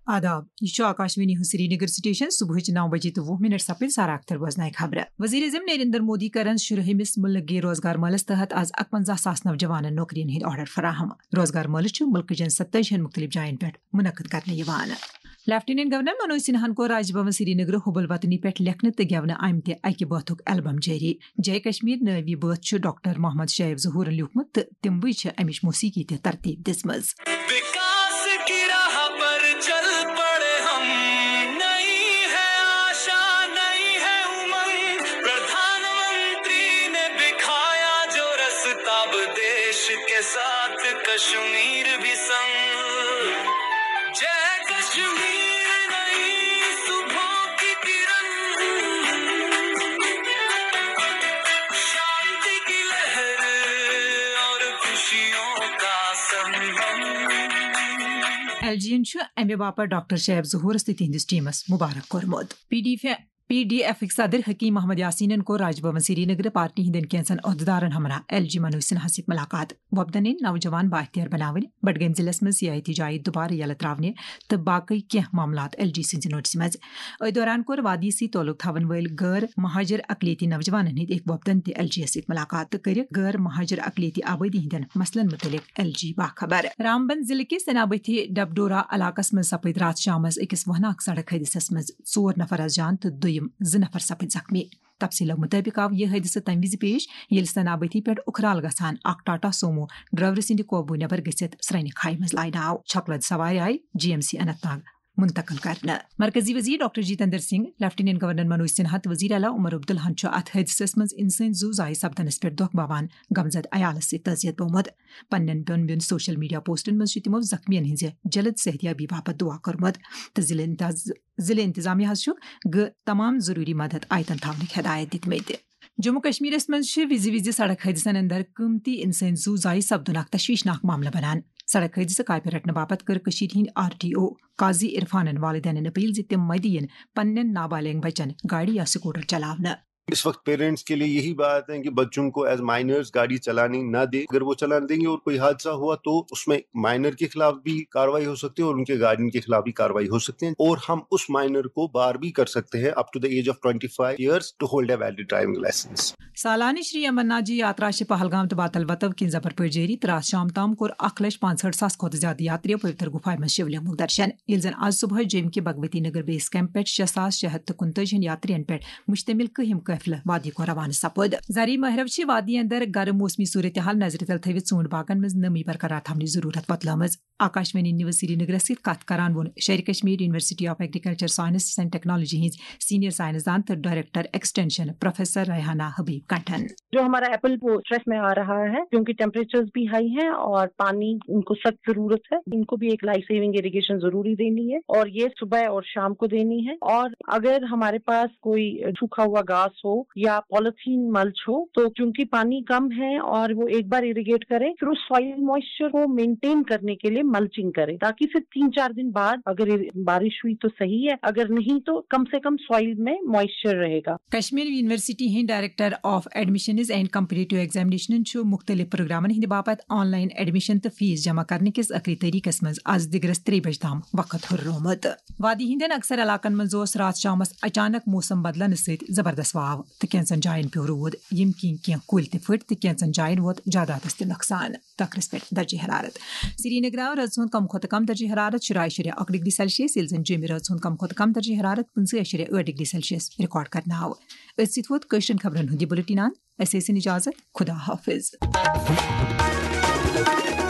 آداب یہ آکاشوانی ہند سری نگر سٹیشن صبح 9:20 سپد سارا اختر بوزنائے خبر وزیر اعظم نریندر مودی کرن شرہمس ملک گیر روزگار ملس تحت آز 51,000 نوجوان نوکرین ہند آرڈر فراہم روزگار ملس ملک چین 27 مختلف جائن پہ منعقد کرنے لیفٹیننٹ گورنر منوج سنہا کو راج بھون سری نگر حب الوطنی پہ لکھنے تو گیونہ آمت اکہ باتک البم جاری جے کشمیر ناوی بات ڈاکٹر محمد شعیب ظہور لکھمت تو تموی امچ موسیقی تہ ترتیب دم کے ساتھ کشمیر بھی سنگ جے کشمیر نئی صبح کی کرن شانتی کی لہر اور خوشیوں کا سنگم ایل جی امہ باپت ڈاکٹر شعیب ظہورس تو تہندس ٹیمس مبارک کورمت پی ڈی ایف صدر حکیم محمد یاسین کو راج بھون سری نگر پارٹی ہندین کینسن عہدیدارن ہمراہ ایل جی منوج سنہا ست ملاقات وفدن نوجوان بااختیار بناون بڈگام ضلع من سیاحتی جائیں دوبارہ یلہ تراونے تو باقی کینہ معاملات ایل جی سز نوٹس مز ات دوران کور وادی سی تعلق تھون ول غیر مہاجر اقلیتی نوجوان ہند ایک وفدن تہ ایل جی ست ملاقات تو کر غیر مہاجر اقلیتی آبادی ہندین مسلن متعلق ایل جی باخبر رام بند ضلع کس سنابتی ڈبڈورہ علاقہ من سپد رات شامس اکس وہناک سڑک حادثس مز 4 نفر از جان تو 2 نفر سپد زخمی تفصیلوں مطابق آو یہ حادثہ تمہ وز پیش یل سنابتی پہ اکھرال گھان اخ ٹاٹا سومو ڈرائیور سند قوبو نبر گھت سرنہ کھائی مز لائنہ آو چھکلد سوار آئی G M C Anant Nag منتقل کرنا مرکزی وزیر doctor Jitendra Singh lieutenant governor Manoj Sinha تو وزیر اعلیٰ عمر عبداللہ ات حادثس مز انسانی زو ضائع سپدنس پہ دکھ باوان غمزد عیالس ست تعزیت بومت پنن بین بین سوشل میڈیا پوسٹن مز تمو زخمین ہز جلد صحتیابی باپت دعا کورمت تو ضلع انتظامیہ تمام ضروری مدد آیتن تھونک ہدایت دتمت جموں کشمیرس مز وز وز سڑک حادثن اندر قیمتی انسانی زو ضائع سپدن اخ تشویشناک معاملہ بنان سڑک حادثہ کاپہ رٹنے باپت کر ہند آر ٹی او قاضی عرفانن والدین اپیل زِ تم مدین پنن نابالغ بچن گاڑی یا سکوٹر چلاونا اس وقت پیرنٹس کے لیے یہی بات ہے کہ بچوں کو ایز مائنرز گاڑی چلانی نہ دے اگر وہ چلانے دیں گے اور کوئی حادثہ ہوا تو اس میں مائنر کے خلاف بھی کارروائی ہو سکتی ہے اور ان کے گارڈین کے خلاف بھی کارروائی ہو سکتی ہے اور ہم اس مائنر کو بار بھی کر سکتے ہیں up to the age of 25 years to hold a valid driving licence سالانہ شری امرناتھ جی یاترا پہلگام تو باتل وتو کن زبر پہ جاری تو رات شام تام کور 1,65,000 کھت زیادہ یاتریو پوتر گفائے من شیولنگ درشن یل زن آج صبح جیم کے بھگوتی نگر بیس کیمپ پہ 6,629 یاترین پہ مشتمل کہم قافلہ وادی کو روانہ سپد زرعی مہرو وادی اندر گرم موسمی صورتحال نظر تل تھوت ژوٗنٛٹھۍ باغن مز نمی برقرار تھونٕچ ضرورت بتلٲومٕژ آکاشوانی نیوز سری نگر ست کت کران وون Sher Kashmir university of agriculture science and technology ہز سینئر سائنسدان تو director extension professor Rehana Habib کنٹھن جو ہمارا ایپل وہ اسٹریس میں آ رہا ہے کیونکہ ٹیمپریچرز بھی ہائی ہیں اور پانی ان کو سخت ضرورت ہے ان کو بھی ایک لائف سیونگ اریگیشن ضروری دینی ہے اور یہ صبح اور شام کو دینی ہے اور اگر ہمارے پاس کوئی سوکھا ہوا گھاس ہو یا پالیتھین ملچ ہو تو چونکہ پانی کم ہے اور وہ ایک بار اریگیٹ کرے پھر اس سوئل موئسچر کو مینٹین کرنے کے لیے ملچنگ کرے تاکہ پھر 3-4 دن بعد اگر بارش ہوئی تو صحیح ہے اگر نہیں تو کم سے کم سوئل میں موئسچر رہے گا. کشمیر یونیورسٹی ہند director of admissions and competitive examination مختلف پروگرامن ہند باپت آن لائن ایڈمیشن تو فیس جمع کرنے کس اخری طریقس مز آز دگرس 3 بج تام وقت ہررومت وادی ہندین اکثر علاقن مز رات شامس اچانک موسم بدلن ست زبردست واو تو کینچن جائن پہ رود یم کن کی کل تہ پھٹ تو کینچن جائن ووت جائیدادس تہ نقصان. تکرس پہ درجہ حرارت سری نگر آو رز ہند کم کھت کم درجہ حرارت 0.8 ڈگری سیلسیس یل زن جیمہ رز ہند کم کھت کم درجہ حرارت 15.8 ڈگری سیلسیس ریکارڈ کرنا آو. ات ووت کشن خبرن ہند بلٹن اجازت خدا حافظ.